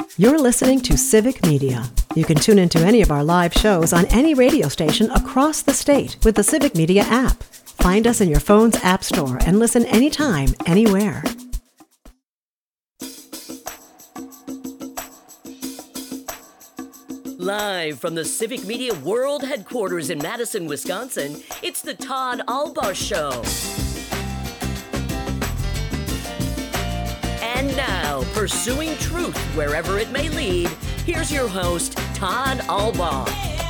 You're listening to Civic Media. You can tune into any of our live shows on any radio station across the state with the Civic Media app. Find us in your phone's app store and listen anytime, anywhere. Live from the Civic Media World Headquarters in Madison, Wisconsin, it's the Todd Albaugh Show. And now, pursuing truth wherever it may lead, here's your host, Todd Albaugh.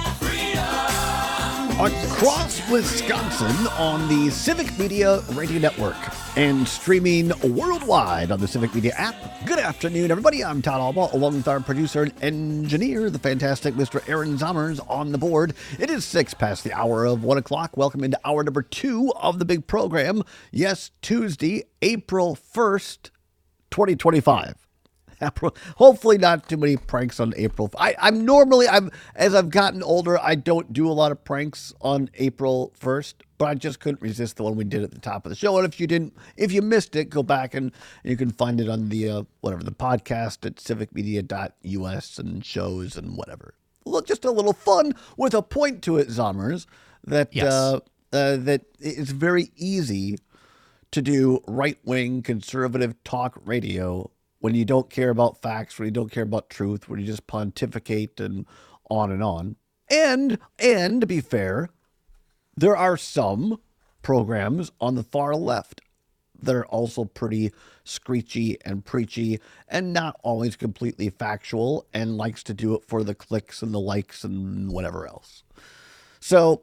Across Wisconsin on the Civic Media Radio Network and streaming worldwide on the Civic Media app. Good afternoon, everybody. I'm Todd Albaugh, along with our producer and engineer, the fantastic Mr. Aaron Zommers, on the board. It is 6 past the hour of 1 o'clock. Welcome into hour number 2 of the big program. Yes, Tuesday, April 1st, 2025. Hopefully not too many pranks on April. As I've gotten older, I don't do a lot of pranks on April 1st, but I just couldn't resist the one we did at the top of the show. And if you missed it, go back and you can find it on the the podcast at civicmedia.us and shows and whatever. Look, just a little fun with a point to it, Zommers, that Yes. that it's very easy to do right-wing conservative talk radio when you don't care about facts, when you don't care about truth, when you just pontificate and on and on. And to be fair, there are some programs on the far left that are also pretty screechy and preachy and not always completely factual and likes to do it for the clicks and the likes and whatever else. So,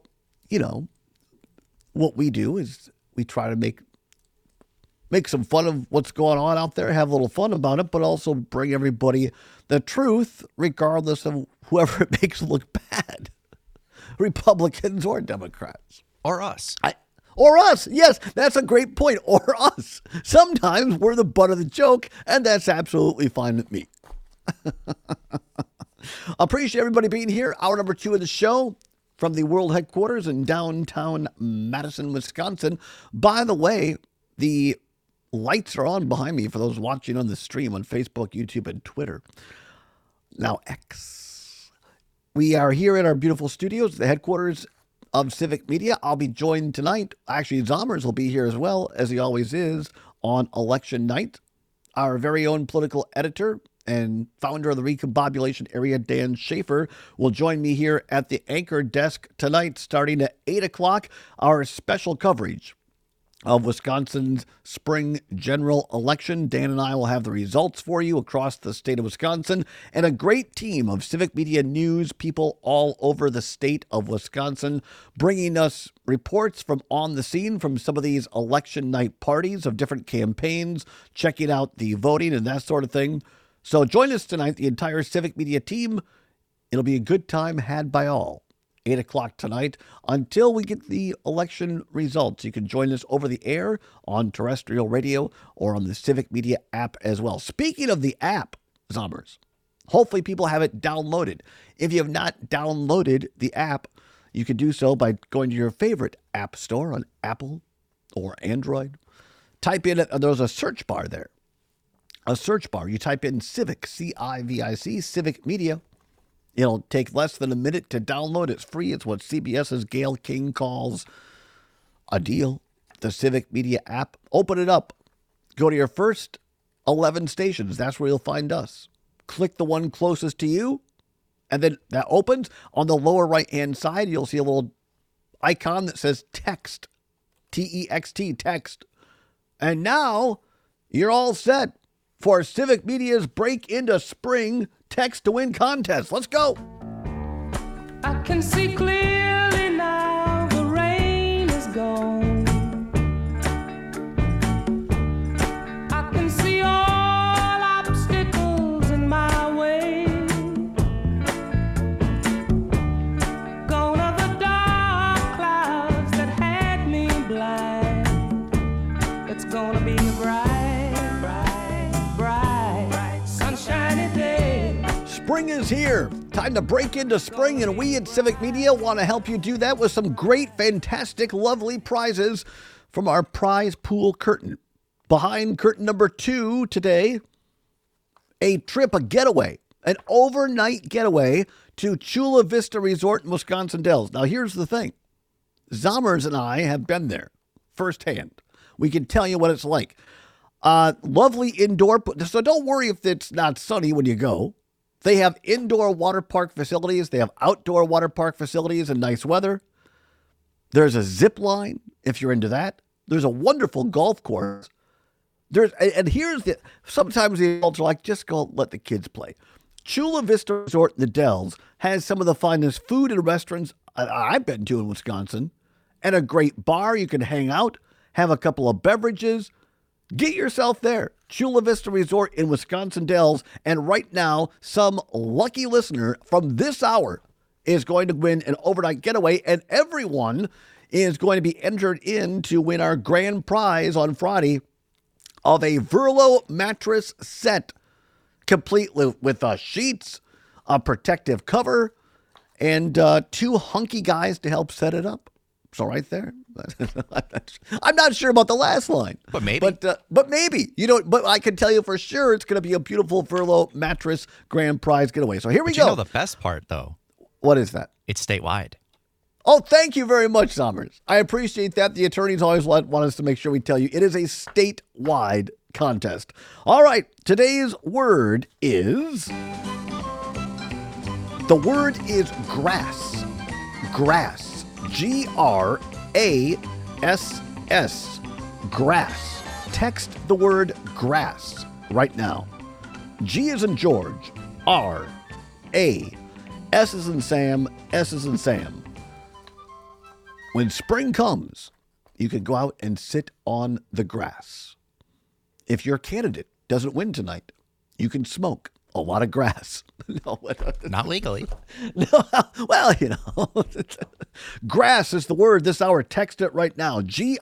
what we do is we try to make some fun of what's going on out there, have a little fun about it, but also bring everybody the truth, regardless of whoever it makes look bad, Republicans or Democrats. Or us. Or us. Yes, that's a great point. Or us. Sometimes we're the butt of the joke, and that's absolutely fine with me. Appreciate everybody being here. Hour number 2 of the show from the world headquarters in downtown Madison, Wisconsin. By the way, the lights are on behind me for those watching on the stream on Facebook, YouTube, and Twitter. Now, X. We are here at our beautiful studios, the headquarters of Civic Media. I'll be joined tonight. Actually, Zommers will be here as well, as he always is, on election night. Our very own political editor and founder of the Recombobulation Area, Dan Schaefer, will join me here at the anchor desk tonight, starting at 8 o'clock. Our special coverage of Wisconsin's spring general election. Dan and I will have the results for you across the state of Wisconsin, and a great team of Civic Media news people all over the state of Wisconsin, bringing us reports from on the scene from some of these election night parties of different campaigns, checking out the voting and that sort of thing. So join us tonight, the entire Civic Media team. It'll be a good time had by all. 8 o'clock tonight until we get the election results. You can join us over the air on terrestrial radio or on the Civic Media app as well. Speaking of the app, Zommers, hopefully people have it downloaded. If you have not downloaded the app, you can do so by going to your favorite app store on Apple or Android. Type in, there's a search bar there. A search bar. You type in Civic, C-I-V-I-C, Civic Media. It'll take less than a minute to download. It's free. It's what CBS's Gayle King calls a deal. The Civic Media app. Open it up. Go to your first 11 stations. That's where you'll find us. Click the one closest to you, and then that opens. On the lower right-hand side, you'll see a little icon that says text. T-E-X-T, text. And now you're all set for Civic Media's Break into Spring Text to Win contest. Let's go. I can see clearly now, the rain is gone. I can see all obstacles in my way. Gone are the dark clouds that had me blind. It's gonna be a bright, sunshiny day. Spring is here. Time to break into spring, and we at Civic Media want to help you do that with some great, fantastic, lovely prizes from our prize pool curtain. Behind curtain number 2 today, a getaway An overnight getaway to Chula Vista Resort in Wisconsin Dells. Now, here's the thing. Zommers and I have been there firsthand. We can tell you what it's like. Lovely indoor, so don't worry if it's not sunny when you go. They have indoor water park facilities. They have outdoor water park facilities in nice weather. There's a zip line if you're into that. There's a wonderful golf course. Sometimes the adults are like, just go let the kids play. Chula Vista Resort in the Dells has some of the finest food and restaurants I've been to in Wisconsin, and a great bar. You can hang out, have a couple of beverages. Get yourself there. Chula Vista Resort in Wisconsin Dells. And right now, some lucky listener from this hour is going to win an overnight getaway, and everyone is going to be entered in to win our grand prize on Friday of a Verlo mattress set, complete with sheets, a protective cover, and 2 hunky guys to help set it up. So right there. I'm not sure about the last line. But maybe. But maybe. But I can tell you for sure it's going to be a beautiful Verlo mattress grand prize getaway. So here we go. You know the best part, though? What is that? It's statewide. Oh, thank you very much, Zommers. I appreciate that. The attorneys always want us to make sure we tell you it is a statewide contest. All right, today's word is... The word is grass. Grass. G-R-A-S-S. Grass. Text the word grass right now. G is in George. R. A. S is in Sam. S is in Sam. When spring comes, you can go out and sit on the grass. If your candidate doesn't win tonight, you can smoke a lot of grass. Not legally. No, well, grass is the word this hour. Text it right now.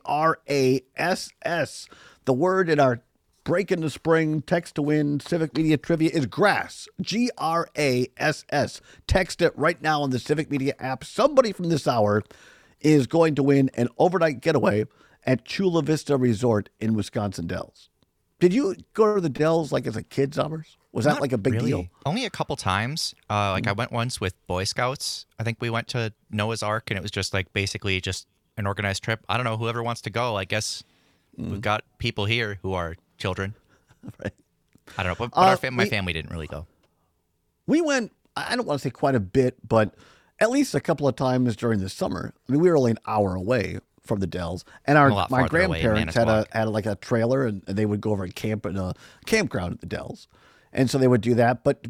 G-R-A-S-S. The word in our Break into Spring Text to Win Civic Media Trivia is grass. G-R-A-S-S. Text it right now on the Civic Media app. Somebody from this hour is going to win an overnight getaway at Chula Vista Resort in Wisconsin Dells. Did you go to the Dells like as a kid, Zommers? Was that Not like a big really. deal? Only a couple times. I went once with Boy Scouts. I think we went to Noah's Ark, and it was just like basically just an organized trip. I don't know, whoever wants to go. I guess we've got people here who are children. Right. I don't know, but my family didn't really go. We went, I don't want to say quite a bit, but at least a couple of times during the summer. I mean, we were only an hour away from the Dells, and my grandparents had a trailer, and they would go over and camp in a campground at the Dells, and so they would do that. But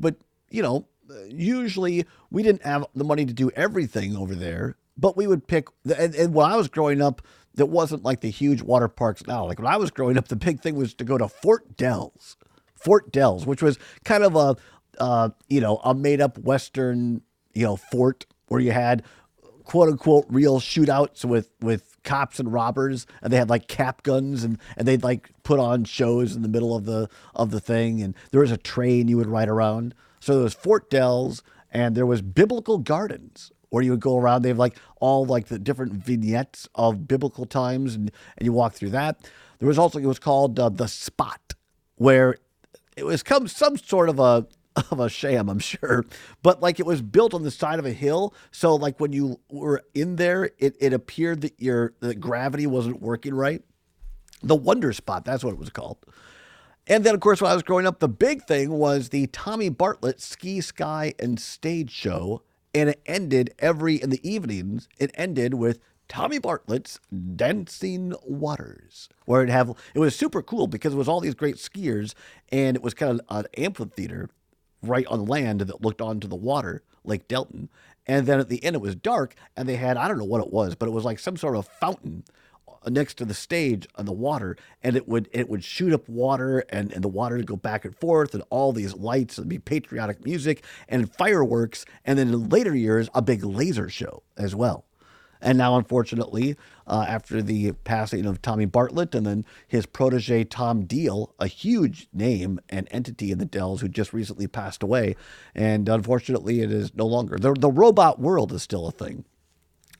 usually we didn't have the money to do everything over there, but we would pick. And when I was growing up, there wasn't like the huge water parks now. Like when I was growing up, the big thing was to go to Fort Dells, which was kind of a made up Western fort where you had quote unquote real shootouts with cops and robbers, and they had like cap guns, and they'd like put on shows in the middle of the thing, and there was a train you would ride around. So there was Fort Dells, and there was Biblical Gardens where you would go around. They have like all like the different vignettes of biblical times, and you walk through that. There was also, it was called the Spot, where it was some sort of a sham, I'm sure, but like it was built on the side of a hill. So like when you were in there, it appeared that the gravity wasn't working right. The Wonder Spot, that's what it was called. And then, of course, when I was growing up, the big thing was the Tommy Bartlett Ski, Sky, and Stage Show. And it ended in the evenings, it ended with Tommy Bartlett's Dancing Waters, where it was super cool because it was all these great skiers, and it was kind of an amphitheater right on land that looked onto the water, Lake Delton. And then at the end, it was dark, and they had, I don't know what it was, but it was like some sort of fountain next to the stage on the water, and it would shoot up water, and the water would go back and forth, and all these lights, and be patriotic music and fireworks, and then in later years, a big laser show as well. And now, unfortunately, after the passing of Tommy Bartlett and then his protege, Tom Deal, a huge name and entity in the Dells who just recently passed away. And unfortunately, it is no longer. The robot world is still a thing.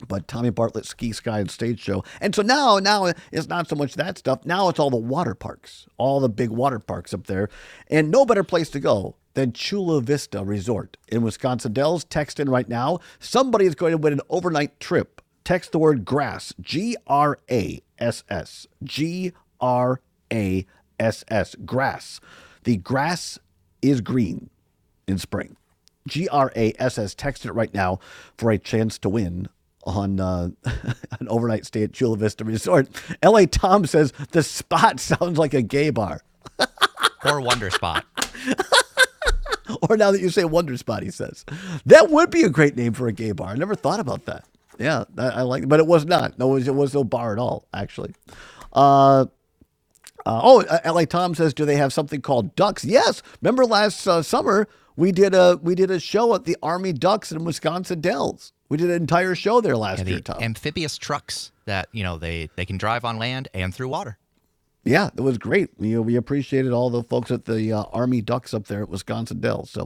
But Tommy Bartlett Ski Sky and Stage Show. And so now it's not so much that stuff. Now it's all the water parks, all the big water parks up there. And no better place to go than Chula Vista Resort in Wisconsin Dells. Text in right now. Somebody is going to win an overnight trip. Text the word GRASS, GRASS, GRASS, grass. The grass is green in spring. GRASS. Text it right now for a chance to win on an overnight stay at Chula Vista Resort. L.A. Tom says the spot sounds like a gay bar. Or Wonder Spot. Or now that you say Wonder Spot, he says. That would be a great name for a gay bar. I never thought about that. Yeah, I like it. But it was not. No, it was no bar at all, actually. L.A. Tom says, do they have something called Ducks? Yes. Remember last summer, we did a show at the Army Ducks in Wisconsin Dells. We did an entire show there last year, Tom. Amphibious trucks that, they can drive on land and through water. Yeah, it was great. We appreciated all the folks at the Army Ducks up there at Wisconsin Dells. So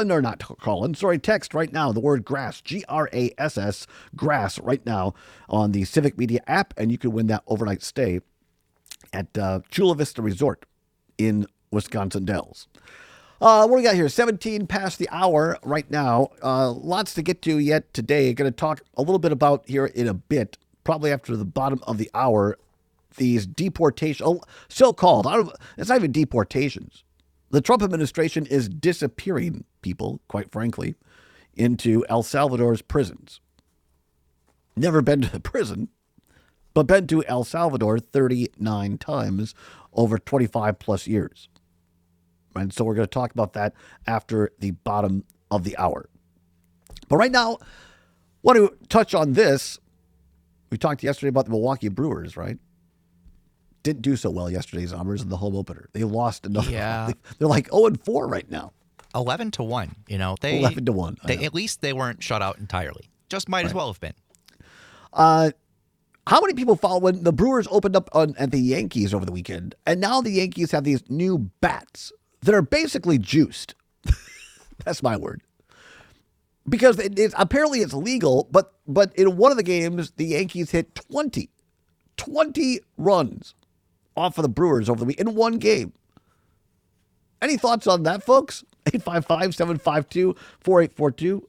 text right now, the word GRASS, GRASS, grass right now on the Civic Media app, and you can win that overnight stay at Chula Vista Resort in Wisconsin Dells. What do we got here? 17 past the hour right now. Lots to get to yet today. Going to talk a little bit about here in a bit, probably after the bottom of the hour, these deportations, so-called, it's not even deportations. The Trump administration is disappearing people, quite frankly, into El Salvador's prisons. Never been to the prison, but been to El Salvador 39 times over 25 plus years. And so we're going to talk about that after the bottom of the hour. But right now, I want to touch on this. We talked yesterday about the Milwaukee Brewers, right? Didn't do so well yesterday, Zombers, in the home opener. They lost another. Yeah. They're like 0-4 right now. 11-1. 11-1. At least they weren't shut out entirely. Just might as well have been. How many people follow when the Brewers opened up at the Yankees over the weekend, and now the Yankees have these new bats that are basically juiced. That's my word. Because apparently it's legal, but in one of the games, the Yankees hit 20 runs off of the Brewers over the week in one game. Any thoughts on that, folks? 855-752-4842,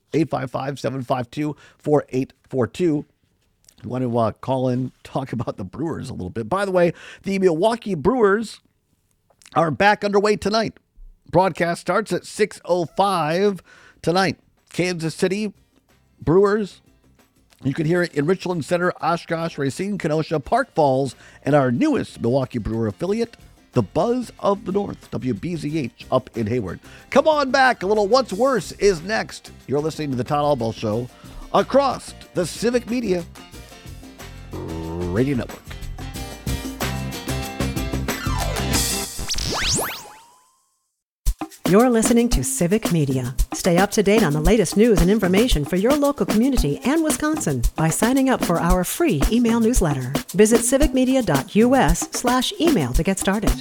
855-752-4842. You want to call in, talk about the Brewers a little bit. By the way, the Milwaukee Brewers are back underway tonight. Broadcast starts at 6:05 tonight. Kansas City Brewers. You can hear it in Richland Center, Oshkosh, Racine, Kenosha, Park Falls, and our newest Milwaukee Brewer affiliate, the Buzz of the North, WBZH, up in Hayward. Come on back. A little What's Worse is next. You're listening to the Todd Albaugh Show across the Civic Media Radio Network. You're listening to Civic Media. Stay up to date on the latest news and information for your local community and Wisconsin by signing up for our free email newsletter. Visit civicmedia.us/email to get started.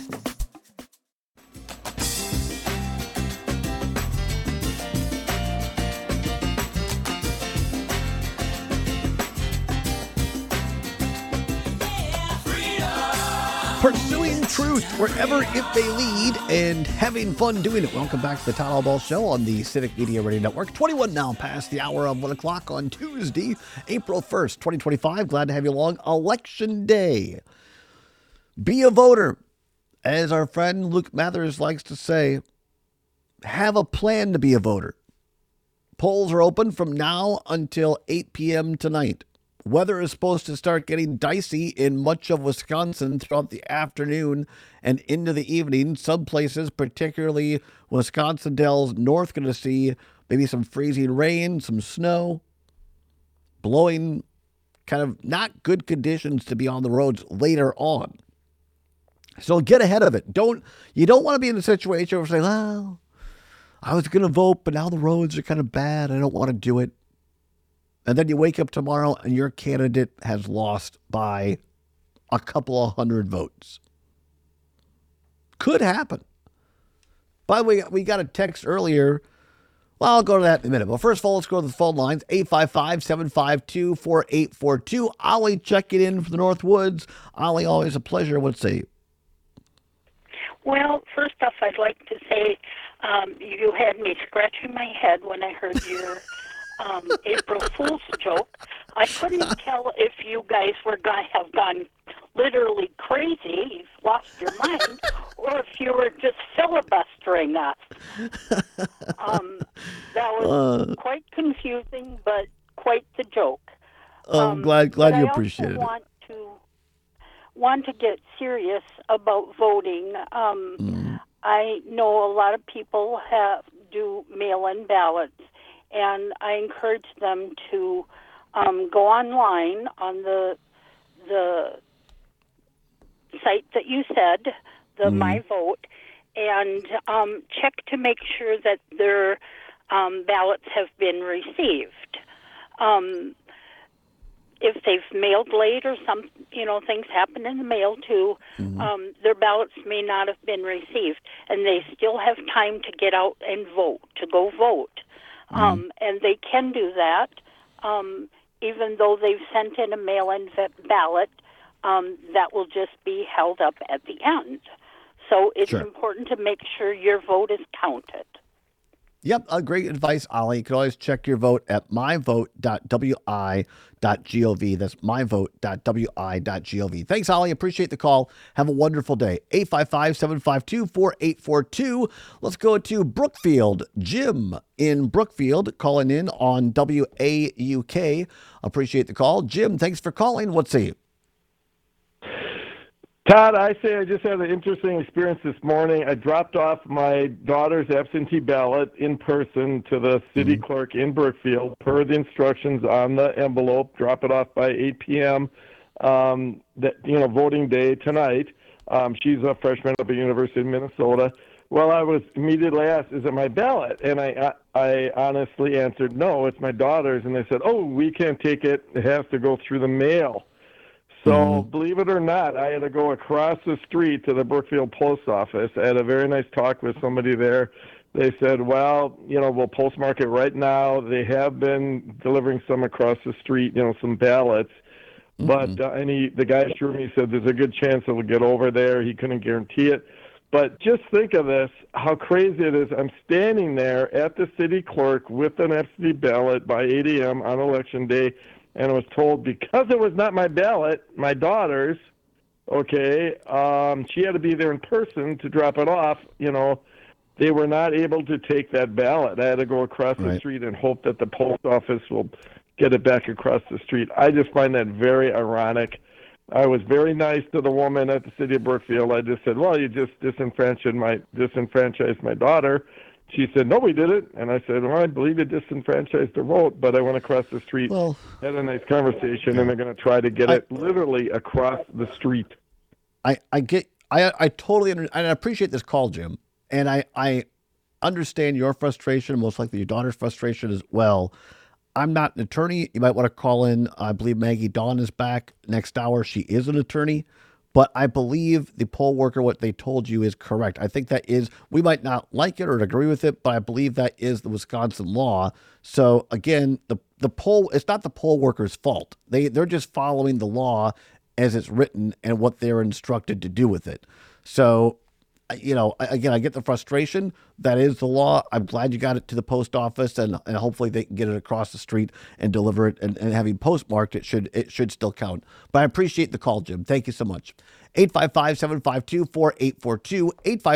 Pursuing truth wherever it may lead and having fun doing it. Welcome back to the Todd Albaugh Show on the Civic Media Radio Network. 21 now past the hour of 1 o'clock on Tuesday, April 1st, 2025. Glad to have you along. Election Day. Be a voter. As our friend Luke Mathers likes to say, have a plan to be a voter. Polls are open from now until 8 p.m. tonight. Weather is supposed to start getting dicey in much of Wisconsin throughout the afternoon and into the evening. Some places, particularly Wisconsin Dells North, going to see maybe some freezing rain, some snow, blowing, kind of not good conditions to be on the roads later on. So get ahead of it. You don't want to be in a situation where you say, well, I was going to vote, but now the roads are kind of bad. I don't want to do it. And then you wake up tomorrow and your candidate has lost by a couple of hundred votes. Could happen. By the way, we got a text earlier. Well, I'll go to that in a minute. But first of all, let's go to the phone lines. 855-752-4842. Ollie checking in from the North Woods. Ollie, always a pleasure. What's say? Well, first off, I'd like to say you had me scratching my head when I heard your April Fool's joke. I couldn't tell if you guys were going to have gone literally crazy, you've lost your mind, or if you were just filibustering us. That was quite confusing, but quite the joke. I'm glad you appreciated it. Want to get serious about voting. I know a lot of people do mail-in ballots, and I encourage them to go online on the site that you said, the My Vote, and check to make sure that their ballots have been received. If they've mailed late or things happen in the mail too, their ballots may not have been received, and they still have time to get out and vote, to go vote. And they can do that, even though they've sent in a mail-in ballot, that will just be held up at the end. So it's important to make sure your vote is counted. Yep, great advice, Ollie. You can always check your vote at myvote.wi.gov. That's myvote.wi.gov. Thanks, Ollie. Appreciate the call. Have a wonderful day. 855-752-4842. Let's go to Brookfield. Jim in Brookfield calling in on WAUK. Appreciate the call. Jim, thanks for calling. What's say? Todd, I just had an interesting experience this morning. I dropped off my daughter's absentee ballot in person to the city clerk in Brookfield per the instructions on the envelope. Drop it off by 8 p.m. Voting day tonight. She's a freshman up at University of Minnesota. Well, I was immediately asked, "Is it my ballot?" And I honestly answered, "No, it's my daughter's." And they said, "Oh, we can't take it. It has to go through the mail." So, believe it or not, I had to go across the street to the Brookfield post office. I had a very nice talk with somebody there. They said, well, we'll postmark it right now. They have been delivering some across the street, some ballots. But the guy assured me, he said, there's a good chance it will get over there. He couldn't guarantee it. But just think of this, how crazy it is. I'm standing there at the city clerk with an absentee ballot by 8 a.m. on Election Day, and I was told because it was not my ballot, my daughter's, she had to be there in person to drop it off. They were not able to take that ballot. I had to go across the street and hope that the post office will get it back across the street. I just find that very ironic. I was very nice to the woman at the city of Brookfield. I just said, well, you just disenfranchised my daughter. She said, no, we did it. And I said, well, I believe you disenfranchised the vote, but I went across the street, had a nice conversation, and they're going to try to get it literally across the street. I totally and I appreciate this call, Jim. And I understand your frustration, most likely your daughter's frustration as well. I'm not an attorney. You might want to call in. I believe Maggie Dawn is back next hour. She is an attorney. But I believe the poll worker, what they told you is correct. I think that is, we might not like it or agree with it, but I believe that is the Wisconsin law. So again, the poll, it's not the poll worker's fault. They're just following the law as it's written and what they're instructed to do with it. So, again, I get the frustration. That is the law. I'm glad you got it to the post office, and hopefully they can get it across the street and deliver it. And having postmarked, it should still count. But I appreciate the call, Jim. Thank you so much. 855-752-4842.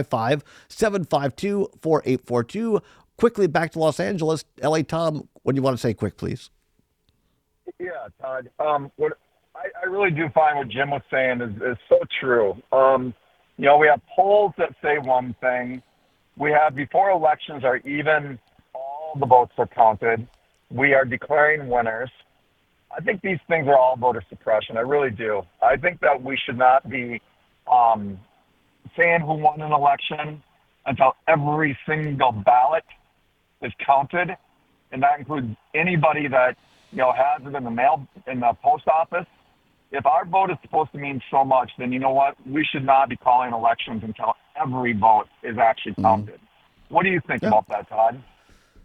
855-752-4842. Quickly back to Los Angeles. L.A. Tom, what do you want to say quick, please? Yeah, Todd. What I really do find what Jim was saying is so true. We have polls that say one thing. We have, before elections are even, all the votes are counted. We are declaring winners. I think these things are all voter suppression. I really do. I think that we should not be saying who won an election until every single ballot is counted, and that includes anybody that has it in the mail, in the post office. If our vote is supposed to mean so much, then you know what? We should not be calling elections until every vote is actually counted. What do you think about that, Todd?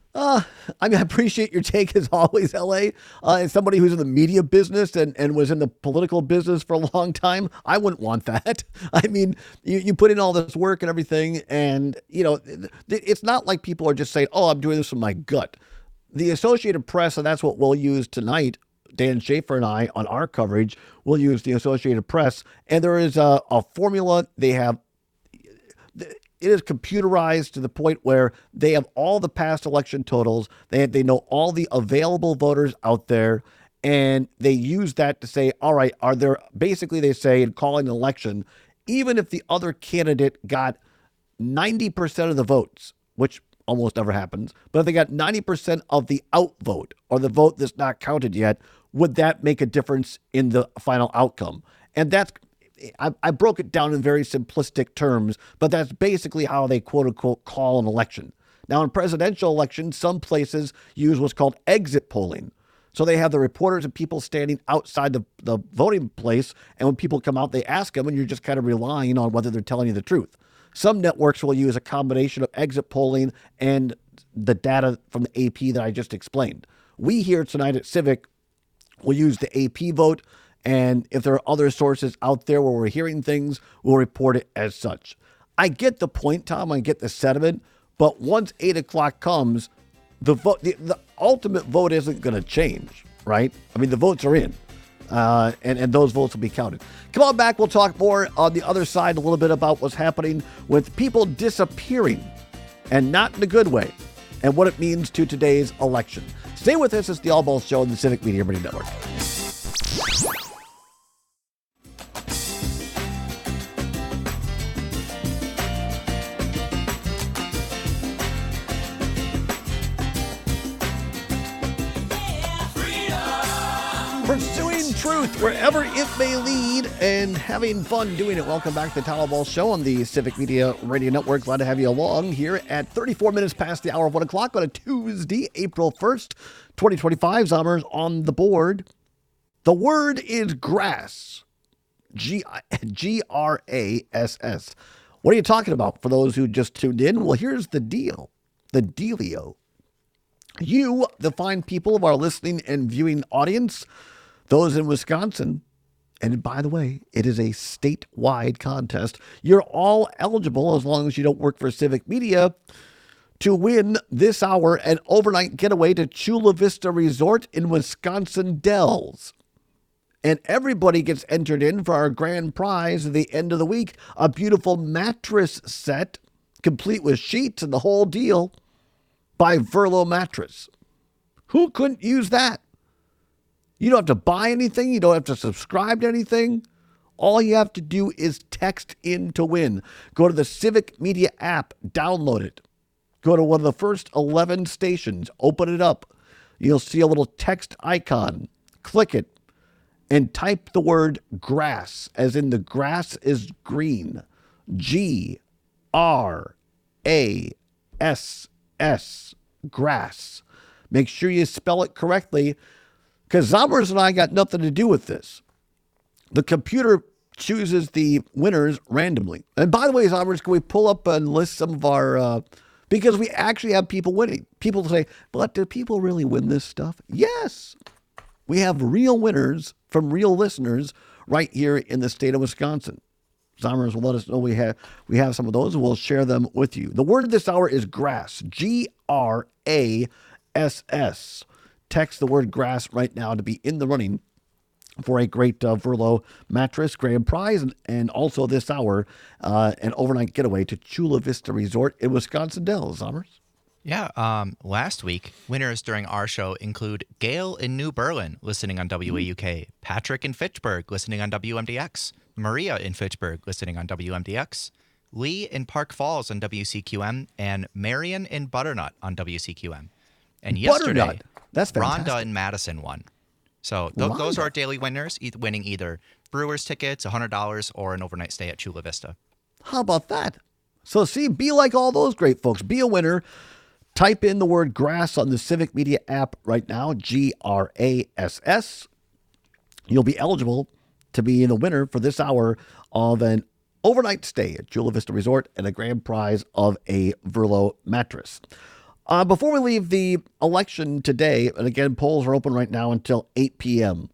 I appreciate your take as always, LA. As somebody who's in the media business and was in the political business for a long time, I wouldn't want that. I mean, you put in all this work and everything, and, it's not like people are just saying, oh, I'm doing this from my gut. The Associated Press, and that's what we'll use tonight, Dan Schaefer and I, on our coverage, will use the Associated Press, and there is a formula they have. It is computerized to the point where they have all the past election totals. They know all the available voters out there, and they use that to say, all right, basically they say in calling an election, even if the other candidate got 90% of the votes, which almost never happens, but if they got 90% of the outvote or the vote that's not counted yet, would that make a difference in the final outcome? And I broke it down in very simplistic terms, but that's basically how they quote unquote call an election. Now, in presidential elections, some places use what's called exit polling. So they have the reporters and people standing outside the voting place. And when people come out, they ask them, and you're just kind of relying on whether they're telling you the truth. Some networks will use a combination of exit polling and the data from the AP that I just explained. We here tonight at Civic will use the AP vote. And if there are other sources out there where we're hearing things, we'll report it as such. I get the point, Tom. I get the sentiment. But once 8 o'clock comes, the vote, the ultimate vote isn't going to change, right? I mean, the votes are in, and those votes will be counted. Come on back. We'll talk more on the other side a little bit about what's happening with people disappearing, and not in a good way, and what it means to today's election. Stay with us. It's the All Balls Show on the Civic Media Radio Network. Pursuing truth wherever it may lead and having fun doing it. Welcome back to the Town Ball Show on the Civic Media Radio Network. Glad to have you along here at 34 minutes past the hour of 1 o'clock on a Tuesday, April 1st, 2025. Zommers on the board. The word is grass. Grass. What are you talking about for those who just tuned in? Well, here's the deal. The dealio. You, the fine people of our listening and viewing audience, those in Wisconsin, and by the way, it is a statewide contest. You're all eligible, as long as you don't work for Civic Media, to win this hour an overnight getaway to Chula Vista Resort in Wisconsin Dells. And everybody gets entered in for our grand prize at the end of the week, a beautiful mattress set, complete with sheets and the whole deal, by Verlo Mattress. Who couldn't use that? You don't have to buy anything. You don't have to subscribe to anything. All you have to do is text in to win. Go to the Civic Media app, download it. Go to one of the first 11 stations, open it up. You'll see a little text icon. Click it and type the word grass, as in the grass is green. G-R-A-S-S, grass. Make sure you spell it correctly, because Zommers and I got nothing to do with this. The computer chooses the winners randomly. And by the way, Zommers, can we pull up and list some of our, because we actually have people winning. People say, but do people really win this stuff? Yes. We have real winners from real listeners right here in the state of Wisconsin. Zommers will let us know we have some of those, and we'll share them with you. The word this hour is grass. G-R-A-S-S. Text the word grass right now to be in the running for a great Verlo mattress grand prize, and also this hour an overnight getaway to Chula Vista Resort in Wisconsin Dells. Zommers? Yeah, last week, winners during our show include Gail in New Berlin, listening on WAUK, Patrick in Fitchburg, listening on WMDX, Maria in Fitchburg, listening on WMDX, Lee in Park Falls on WCQM, and Marion in Butternut on WCQM. And yesterday, that's fantastic. Rhonda in Madison won. So those are our daily winners, winning either Brewers tickets, $100, or an overnight stay at Chula Vista. How about that? So see, be like all those great folks. Be a winner. Type in the word grass on the Civic Media app right now, G-R-A-S-S. You'll be eligible to be the winner for this hour of an overnight stay at Chula Vista Resort and a grand prize of a Verlo mattress. Before we leave the election today, and again, polls are open right now until 8 p.m.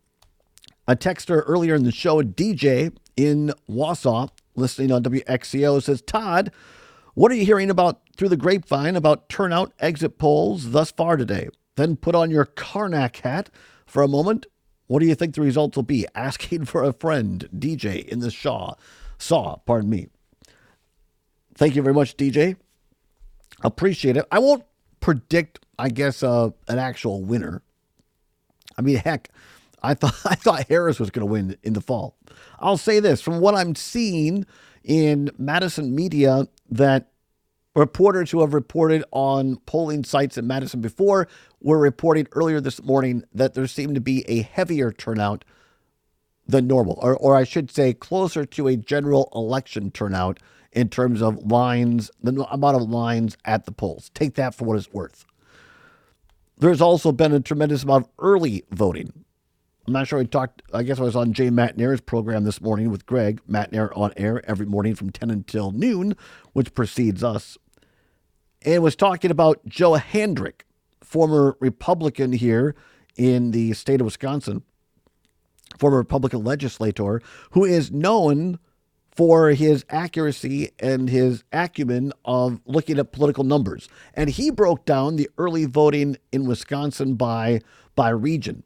A texter earlier in the show, DJ in Wausau, listening on WXCO, says, Todd, what are you hearing about through the grapevine about turnout exit polls thus far today? Then put on your Karnak hat for a moment. What do you think the results will be? Asking for a friend, DJ in the Saw, pardon me. Thank you very much, DJ. Appreciate it. I won't predict, I guess, an actual winner. I mean, heck, I thought Harris was going to win in the fall. I'll say this, from what I'm seeing in Madison media, that reporters who have reported on polling sites in Madison before were reporting earlier this morning that there seemed to be a heavier turnout than normal, or I should say closer to a general election turnout in terms of lines, the amount of lines at the polls. Take that for what it's worth. There's also been a tremendous amount of early voting. I'm not sure I guess I was on Jay McNair's program this morning with Greg McNair on air every morning from 10 until noon, which precedes us, and was talking about Joe Handrick, former Republican here in the state of Wisconsin, former Republican legislator, who is known for his accuracy and his acumen of looking at political numbers. And he broke down the early voting in Wisconsin by region.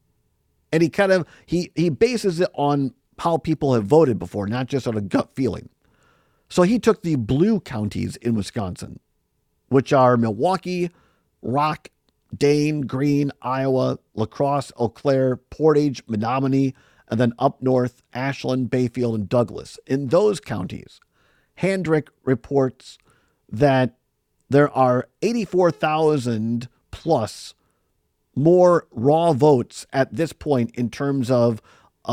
And he bases it on how people have voted before, not just on a gut feeling. So he took the blue counties in Wisconsin, which are Milwaukee, Rock, Dane, Greene, Iowa, La Crosse, Eau Claire, Portage, Menominee, and then up north, Ashland, Bayfield, and Douglas. In those counties, Handrick reports that there are 84,000 plus more raw votes at this point in terms of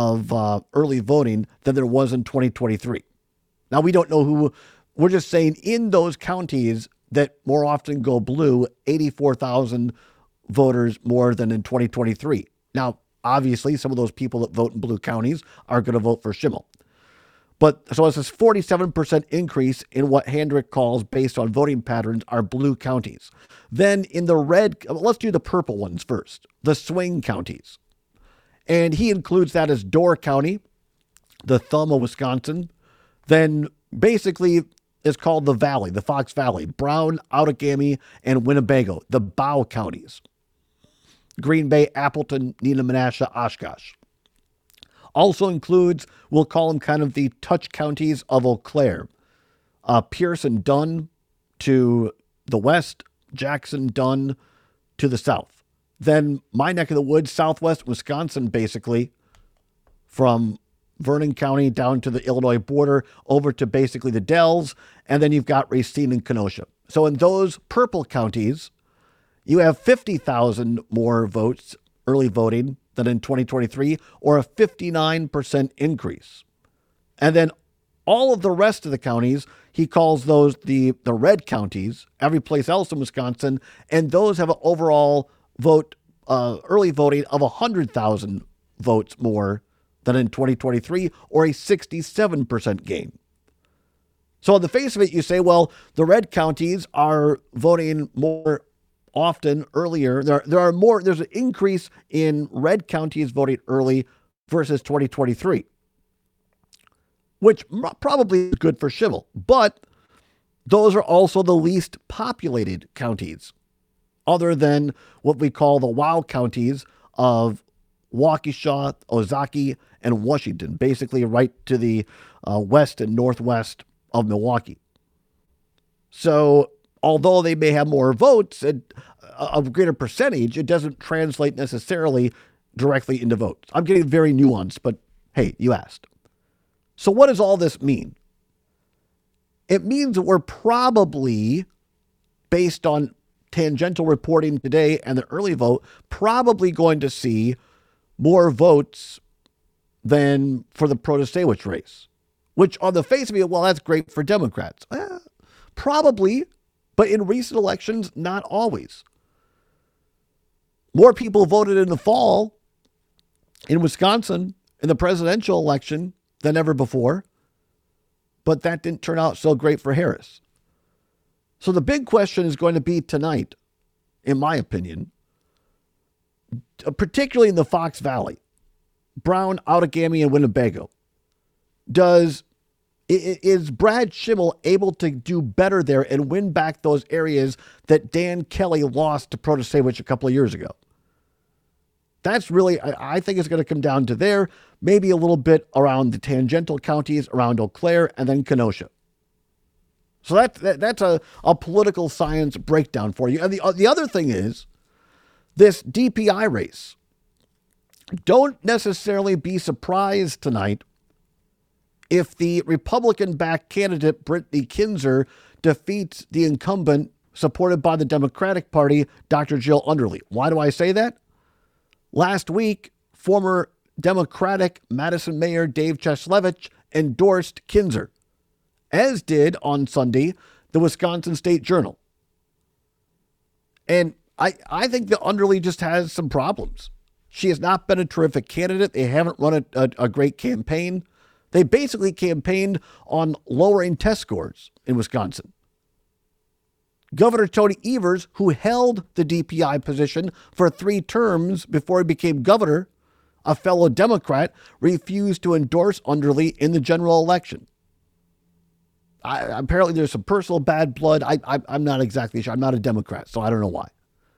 early voting than there was in 2023. Now, we don't know who. We're just saying in those counties that more often go blue, 84,000 voters more than in 2023. Now, obviously, some of those people that vote in blue counties are going to vote for Schimmel. But so it's this 47% increase in what Handrick calls, based on voting patterns, are blue counties. Then in the red, let's do the purple ones first, the swing counties. And he includes that as Door County, the thumb of Wisconsin. Then basically is called the Valley, the Fox Valley, Brown, Outagamie, and Winnebago, the Bow counties. Green Bay, Appleton, Neenah, Menasha, Oshkosh. Also includes, we'll call them kind of the touch counties of Eau Claire. Pierce and Dunn to the west, Jackson, Dunn to the south. Then my neck of the woods, southwest Wisconsin, basically, from Vernon County down to the Illinois border, over to basically the Dells, and then you've got Racine and Kenosha. So in those purple counties, you have 50,000 more votes, early voting, than in 2023, or a 59% increase. And then all of the rest of the counties, he calls those the red counties, every place else in Wisconsin, and those have an overall vote, early voting of 100,000 votes more than in 2023, or a 67% gain. So on the face of it, you say, well, the red counties are voting more often earlier. There's an increase in red counties voting early versus 2023, which probably is good for Schimmel. But those are also the least populated counties, other than what we call the WOW counties of Waukesha, Ozaukee, and Washington, basically right to the west and northwest of Milwaukee. So although they may have more votes, a greater percentage, it doesn't translate necessarily directly into votes. I'm getting very nuanced, but hey, you asked. So what does all this mean? It means that we're probably, based on tangential reporting today and the early vote, probably going to see more votes than for the Protasiewicz race, which on the face of it, well, that's great for Democrats. Probably, but in recent elections, not always. More people voted in the fall in Wisconsin in the presidential election than ever before, but that didn't turn out so great for Harris. So the big question is going to be tonight, in my opinion, particularly in the Fox Valley, Brown, Outagamie, and Winnebago. Is Brad Schimmel able to do better there and win back those areas that Dan Kelly lost to Protasevich a couple of years ago? That's really, I think it's going to come down to there, maybe a little bit around the tangential counties, around Eau Claire, and then Kenosha. So that's a political science breakdown for you. And the other thing is this DPI race. Don't necessarily be surprised tonight if the Republican-backed candidate Brittany Kinzer defeats the incumbent supported by the Democratic Party, Dr. Jill Underly. Why do I say that? Last week, former Democratic Madison Mayor Dave Cheslevich endorsed Kinzer, as did on Sunday the Wisconsin State Journal. And I think that Underly just has some problems. She has not been a terrific candidate. They haven't run a great campaign. They basically campaigned on lowering test scores in Wisconsin. Governor Tony Evers, who held the DPI position for 3 terms before he became governor, a fellow Democrat, refused to endorse Underly in the general election. Apparently there's some personal bad blood. I'm not exactly sure. I'm not a Democrat, so I don't know why.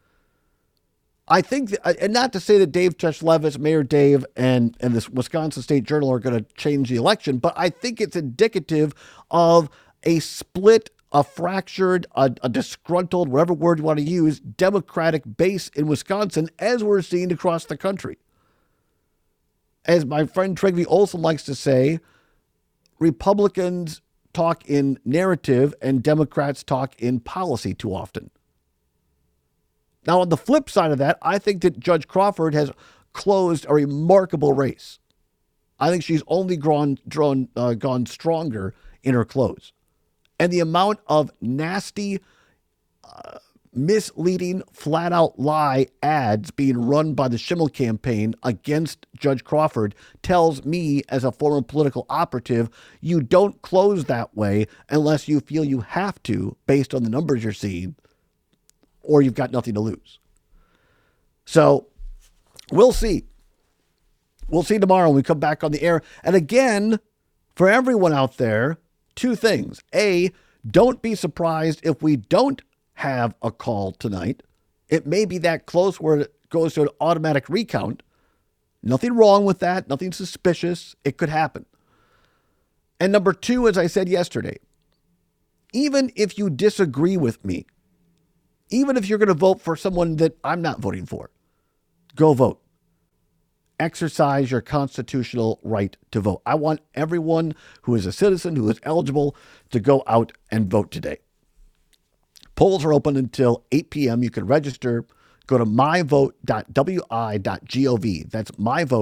I think, and not to say that Dave Cheslevich, Mayor Dave, and this Wisconsin State Journal are going to change the election, but I think it's indicative of a split, a fractured, a disgruntled, whatever word you want to use, Democratic base in Wisconsin, as we're seeing across the country. As my friend Trygve Olson likes to say, Republicans talk in narrative and Democrats talk in policy too often. Now, on the flip side of that, I think that Judge Crawford has closed a remarkable race. I think she's only gone stronger in her close. And the amount of nasty, misleading, flat-out lie ads being run by the Schimmel campaign against Judge Crawford tells me, as a former political operative, you don't close that way unless you feel you have to, based on the numbers you're seeing, or you've got nothing to lose. So we'll see. We'll see tomorrow when we come back on the air. And again, for everyone out there, 2 things. A, don't be surprised if we don't have a call tonight. It may be that close where it goes to an automatic recount. Nothing wrong with that. Nothing suspicious. It could happen. And number 2, as I said yesterday, even if you disagree with me, even if you're going to vote for someone that I'm not voting for, go vote. Exercise your constitutional right to vote. I want everyone who is a citizen, who is eligible, to go out and vote today. Polls are open until 8 p.m. You can register. Go to myvote.wi.gov. That's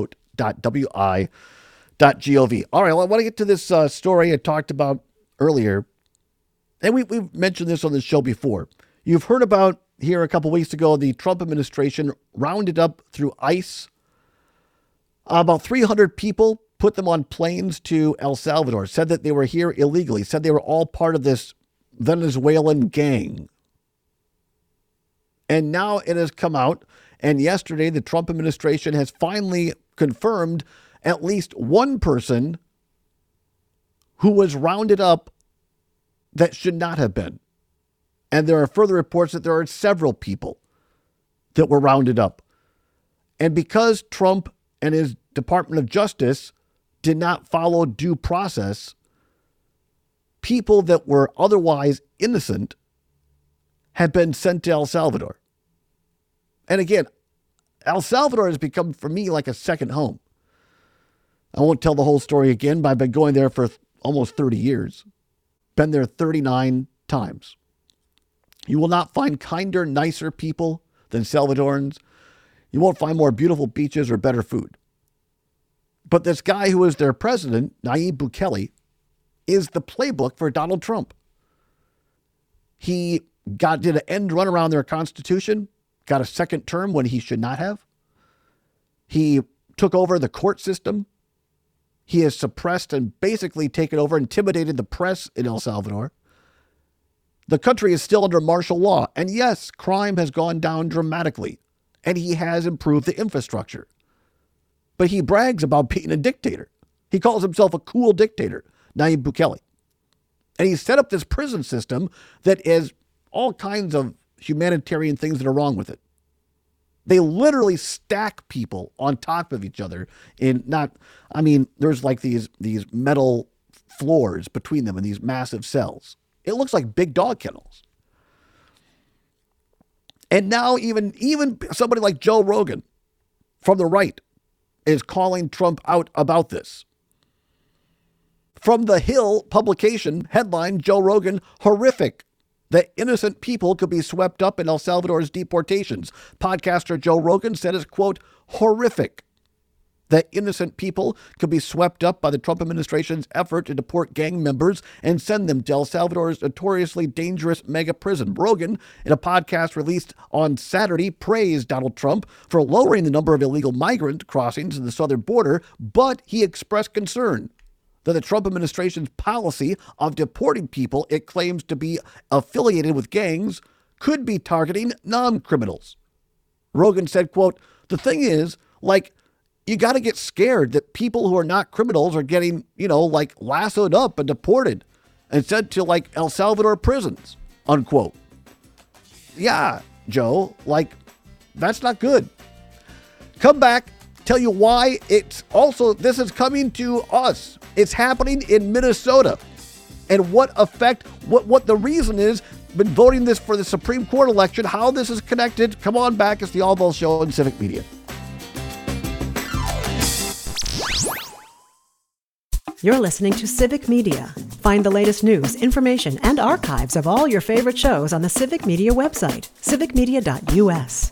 myvote.wi.gov. All right, well, I want to get to this story I talked about earlier. And we've mentioned this on the show before. You've heard about here a couple weeks ago, the Trump administration rounded up through ICE about 300 people, put them on planes to El Salvador, said that they were here illegally, said they were all part of this Venezuelan gang. And now it has come out, and yesterday the Trump administration has finally confirmed at least one person who was rounded up that should not have been. And there are further reports that there are several people that were rounded up. And because Trump and his Department of Justice did not follow due process, people that were otherwise innocent have been sent to El Salvador. And again, El Salvador has become, for me, like a second home. I won't tell the whole story again, but I've been going there for almost 30 years. Been there 39 times. You will not find kinder, nicer people than Salvadorans. You won't find more beautiful beaches or better food. But this guy who is their president, Nayib Bukele, is the playbook for Donald Trump. He did an end run around their constitution, got a second term when he should not have. He took over the court system. He has suppressed and basically taken over, intimidated the press in El Salvador. The country is still under martial law. And yes, crime has gone down dramatically. And he has improved the infrastructure. But he brags about being a dictator. He calls himself a cool dictator, Nayib Bukele. And he set up this prison system that has all kinds of humanitarian things that are wrong with it. They literally stack people on top of each other there's like these metal floors between them in these massive cells. It looks like big dog kennels. And now even somebody like Joe Rogan from the right is calling Trump out about this. From The Hill publication, headline, Joe Rogan, horrific that innocent people could be swept up in El Salvador's deportations. Podcaster Joe Rogan said it's, quote, horrific that innocent people could be swept up by the Trump administration's effort to deport gang members and send them to El Salvador's notoriously dangerous mega prison. Rogan, in a podcast released on Saturday, praised Donald Trump for lowering the number of illegal migrant crossings to the southern border, but he expressed concern that the Trump administration's policy of deporting people it claims to be affiliated with gangs could be targeting non-criminals. Rogan said, quote, the thing is, you got to get scared that people who are not criminals are getting, lassoed up and deported and sent to, El Salvador prisons, unquote. Yeah, Joe, that's not good. Come back, tell you why this is coming to us. It's happening in Minnesota. And what effect, what the reason is, been voting this for the Supreme Court election, how this is connected. Come on back. It's the All Balls Show on Civic Media. You're listening to Civic Media. Find the latest news, information, and archives of all your favorite shows on the Civic Media website, civicmedia.us.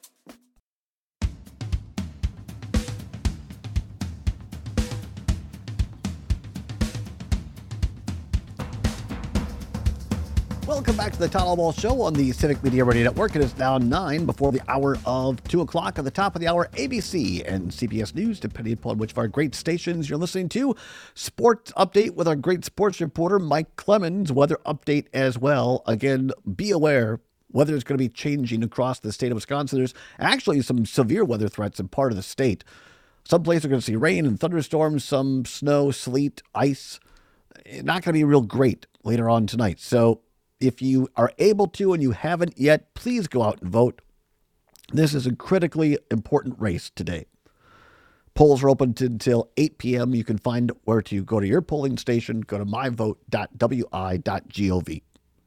Welcome back to the Todd Ball Show on the Civic Media Radio Network. It is now 9 before the hour of 2 o'clock. At the top of the hour, ABC and CBS News, depending upon which of our great stations you're listening to. Sports update with our great sports reporter, Mike Clemens. Weather update as well. Again, be aware, weather is going to be changing across the state of Wisconsin. There's actually some severe weather threats in part of the state. Some places are going to see rain and thunderstorms, some snow, sleet, ice. Not going to be real great later on tonight. So if you are able to and you haven't yet, please go out and vote. This is a critically important race today. Polls are open until 8 p.m. You can find where to go to your polling station. Go to myvote.wi.gov.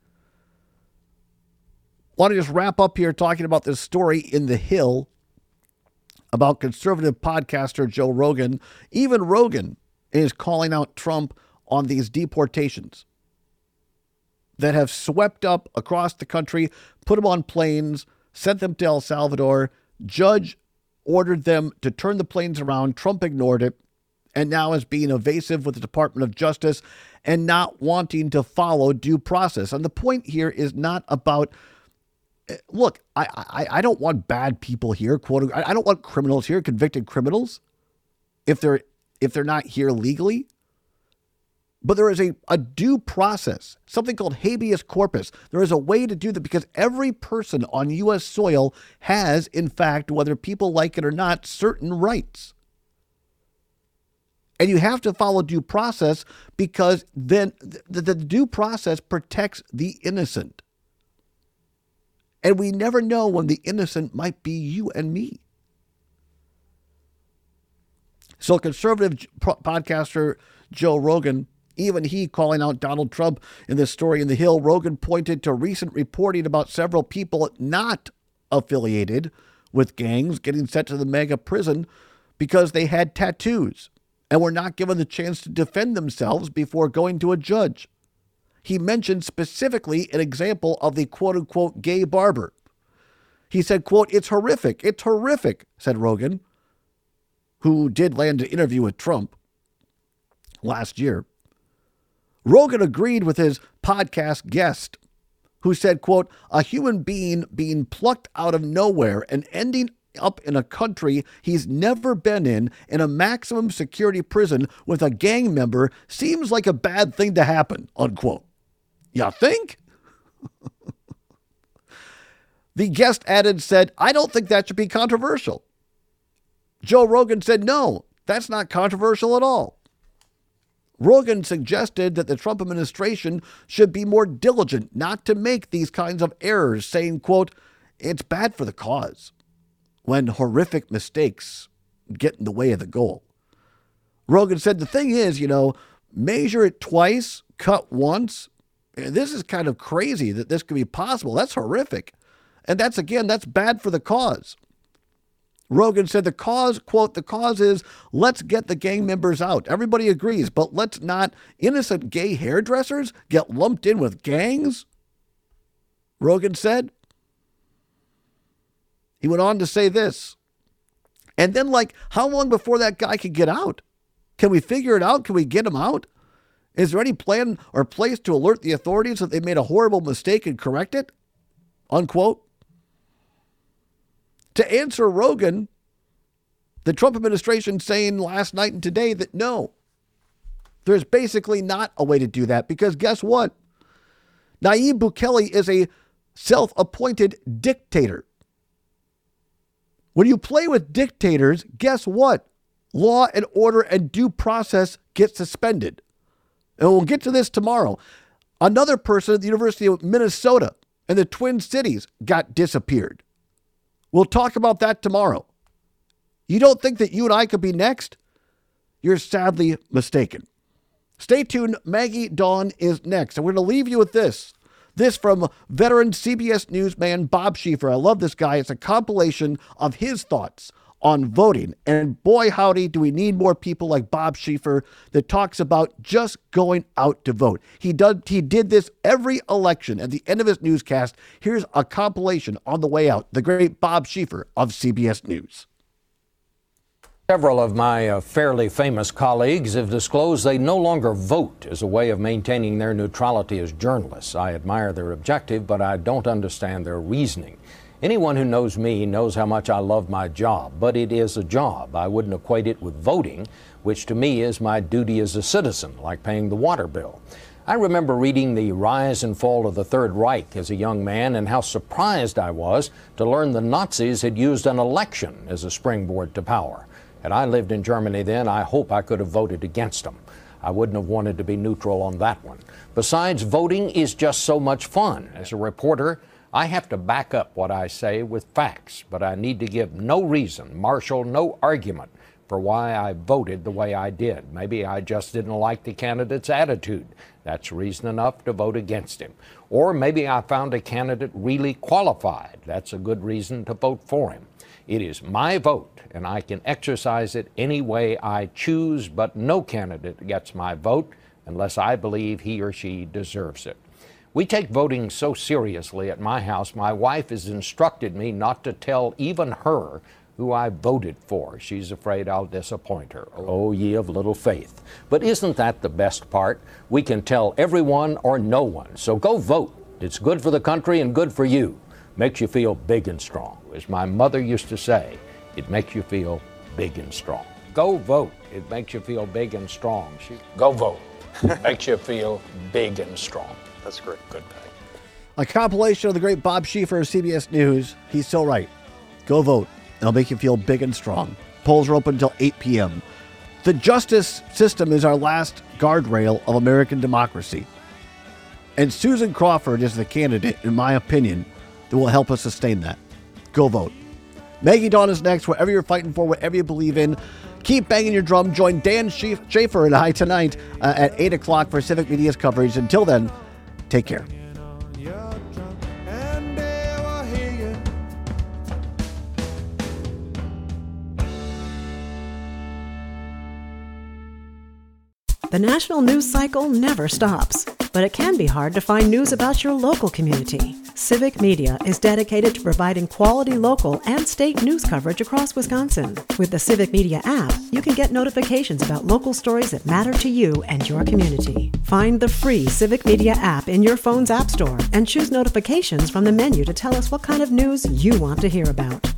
Want to just wrap up here talking about this story in The Hill about conservative podcaster Joe Rogan. Even Rogan is calling out Trump on these deportations that have swept up across the country, put them on planes, sent them to El Salvador. Judge ordered them to turn the planes around. Trump ignored it and now is being evasive with the Department of Justice and not wanting to follow due process. And the point here is not about, look, I don't want bad people here, quote, I don't want criminals here, convicted criminals, if they're not here legally. But there is a due process, something called habeas corpus. There is a way to do that because every person on U.S. soil has, in fact, whether people like it or not, certain rights. And you have to follow due process because then the due process protects the innocent. And we never know when the innocent might be you and me. So conservative podcaster Joe Rogan, even he calling out Donald Trump in this story in The Hill. Rogan pointed to recent reporting about several people not affiliated with gangs getting sent to the mega prison because they had tattoos and were not given the chance to defend themselves before going to a judge. He mentioned specifically an example of the quote-unquote gay barber. He said, quote, it's horrific, said Rogan, who did land an interview with Trump last year. Rogan agreed with his podcast guest, who said, quote, a human being being plucked out of nowhere and ending up in a country he's never been in a maximum security prison with a gang member seems like a bad thing to happen, unquote. You think? The guest said, I don't think that should be controversial. Joe Rogan said, no, that's not controversial at all. Rogan suggested that the Trump administration should be more diligent not to make these kinds of errors, saying, quote, it's bad for the cause when horrific mistakes get in the way of the goal. Rogan said, the thing is, measure it twice, cut once. This is kind of crazy that this could be possible. That's horrific. And that's bad for the cause. Rogan said the cause, quote, the cause is let's get the gang members out. Everybody agrees, but let's not innocent gay hairdressers get lumped in with gangs, Rogan said. He went on to say this. And then, how long before that guy could get out? Can we figure it out? Can we get him out? Is there any plan or place to alert the authorities that they made a horrible mistake and correct it? Unquote. To answer Rogan, the Trump administration saying last night and today that no, there's basically not a way to do that because guess what? Nayib Bukele is a self-appointed dictator. When you play with dictators, guess what? Law and order and due process get suspended. And we'll get to this tomorrow. Another person at the University of Minnesota and the Twin Cities got disappeared. We'll talk about that tomorrow. You don't think that you and I could be next? You're sadly mistaken. Stay tuned. Maggie Dawn is next. And we're going to leave you with this. This from veteran CBS Newsman Bob Schieffer. I love this guy. It's a compilation of his thoughts on voting. And boy, howdy, do we need more people like Bob Schieffer that talks about just going out to vote. He did this every election. At the end of his newscast, here's a compilation on the way out. The great Bob Schieffer of CBS News. Several of my fairly famous colleagues have disclosed they no longer vote as a way of maintaining their neutrality as journalists. I admire their objective, but I don't understand their reasoning. Anyone who knows me knows how much I love my job, but it is a job. I wouldn't equate it with voting, which to me is my duty as a citizen, like paying the water bill. I remember reading The Rise and Fall of the Third Reich as a young man and how surprised I was to learn the Nazis had used an election as a springboard to power. Had I lived in Germany then, I hope I could have voted against them. I wouldn't have wanted to be neutral on that one. Besides, voting is just so much fun. As a reporter, I have to back up what I say with facts, but I need to give no reason, marshal no argument for why I voted the way I did. Maybe I just didn't like the candidate's attitude. That's reason enough to vote against him. Or maybe I found a candidate really qualified. That's a good reason to vote for him. It is my vote, and I can exercise it any way I choose, but no candidate gets my vote unless I believe he or she deserves it. We take voting so seriously at my house, my wife has instructed me not to tell even her who I voted for. She's afraid I'll disappoint her. Oh, ye of little faith. But isn't that the best part? We can tell everyone or no one. So go vote. It's good for the country and good for you. Makes you feel big and strong. As my mother used to say, it makes you feel big and strong. Go vote. It makes you feel big and strong. Go vote. Makes you feel big and strong. That's great. Good day. A compilation of the great Bob Schieffer of CBS News. He's so right. Go vote. It'll make you feel big and strong. Polls are open until 8 p.m. The justice system is our last guardrail of American democracy. And Susan Crawford is the candidate, in my opinion, that will help us sustain that. Go vote. Maggie Dawn is next. Whatever you're fighting for, whatever you believe in, keep banging your drum. Join Dan Schaefer and I tonight at 8 o'clock for Civic Media's coverage. Until then, take care. The national news cycle never stops, but it can be hard to find news about your local community. Civic Media is dedicated to providing quality local and state news coverage across Wisconsin. With the Civic Media app, you can get notifications about local stories that matter to you and your community. Find the free Civic Media app in your phone's app store and choose notifications from the menu to tell us what kind of news you want to hear about.